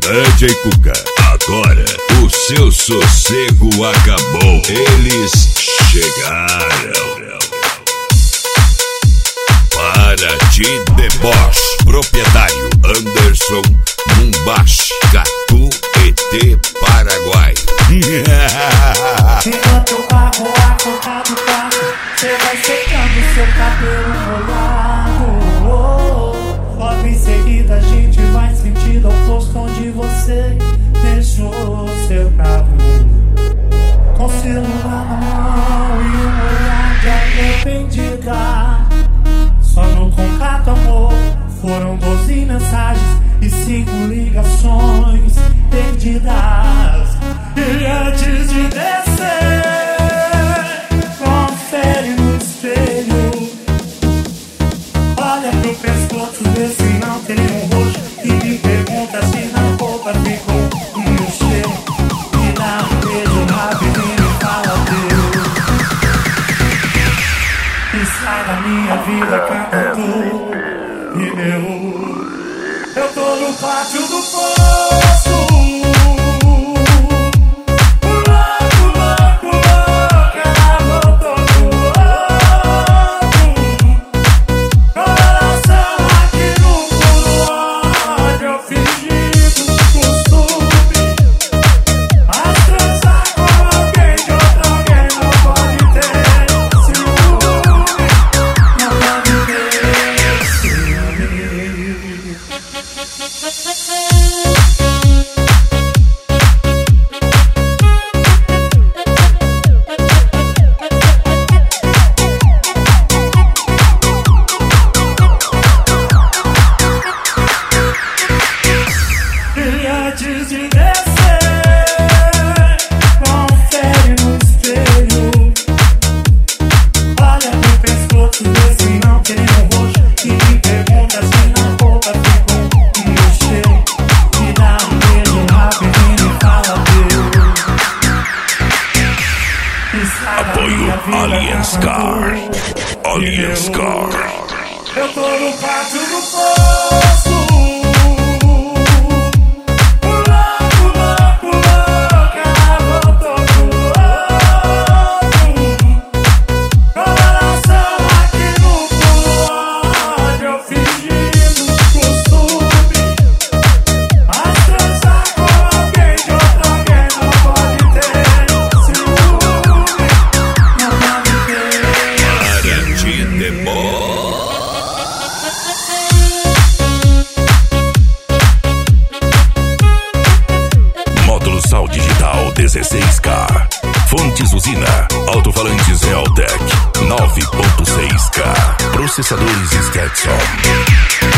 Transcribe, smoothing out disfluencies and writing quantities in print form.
DJ Cuca, agora o seu sossego acabou. Eles chegaram. Para de deboche, proprietário Anderson Mumbashi, Catu ET Paraguai. Enquanto eu pago a conta do quarto, cê vai secando seu cabelo molhado. Logo em seguida a gente vai sentindo ao posto onde você deixou seu carro, com o celular na mão e um olhar de arrependida. Só no contato, amor, foram 12 mensagens e 5 ligações perdidas. E antes de descer, confere no espelho, olha pro pescoço, vê se não tem um roxo, e me pergunta se na roupa ficou um cheiro. Me dá um beijo rapidinho e fala Deus, e sai da minha vida, canta tu e meu. Eu tô no pátio do poço, antes de descer, confere no espelho, olha pro pescoço, vê se não tem um roxo, e me pergunta se na roupa ficou um cheiro. Me dá um beijo rapidinho e fala Deus, e sai da minha vida, Alienscar. eu tô no pátio do poço. Módulo digital 16K. Fontes Usina. Alto-falantes Realtek 9.6K. Processadores Stetson.